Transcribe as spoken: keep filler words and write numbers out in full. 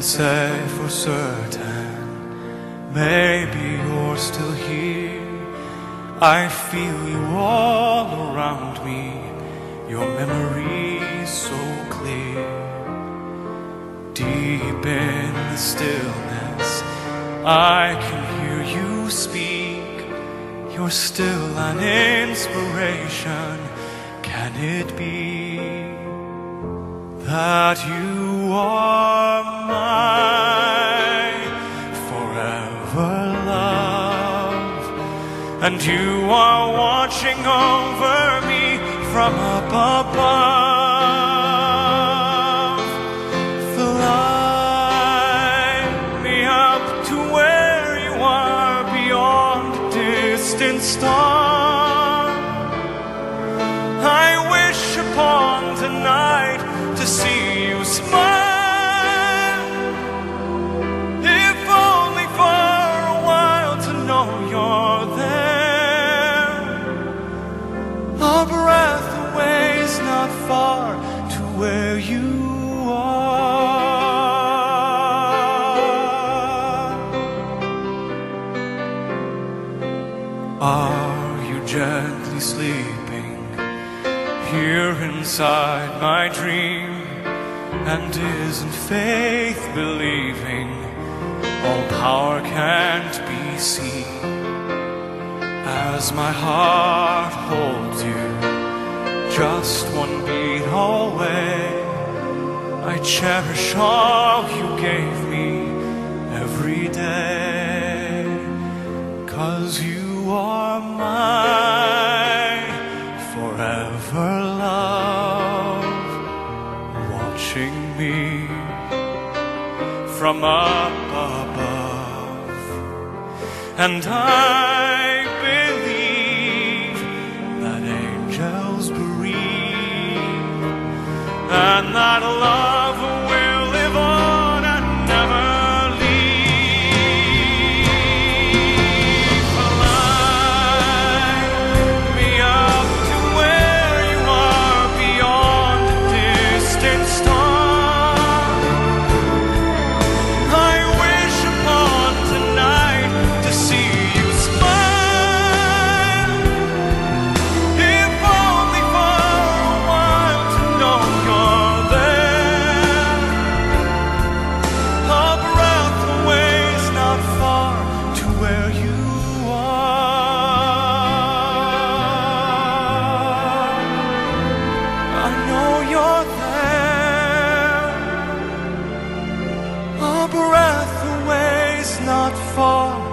say for certain, maybe you're still here. I feel you all around me, your memory's so clear. Deep in the stillness, I can hear you speak. You're still an inspiration. Can it be that you are my forever love, and you are watching over me from up above? Fly me up to where you are beyond the distant star. I wish upon tonight to see you smile, if only for a while to know you're there. A breath away is not far to where you are. Are you gently sleeping here inside my dream? And isn't faith believing all power can't be seen? As my heart holds you just one beat away, I cherish all you gave me every day. 'Cause you are my forever love, watching me from up above. And I believe that angels breathe, and that love will live on and never leave. Fly me up to where you are beyond the distant star. I wish upon tonight to see you smile, if only for a while to know you're there. A breath away is not far to where you are. I know you're there. A breath away is not far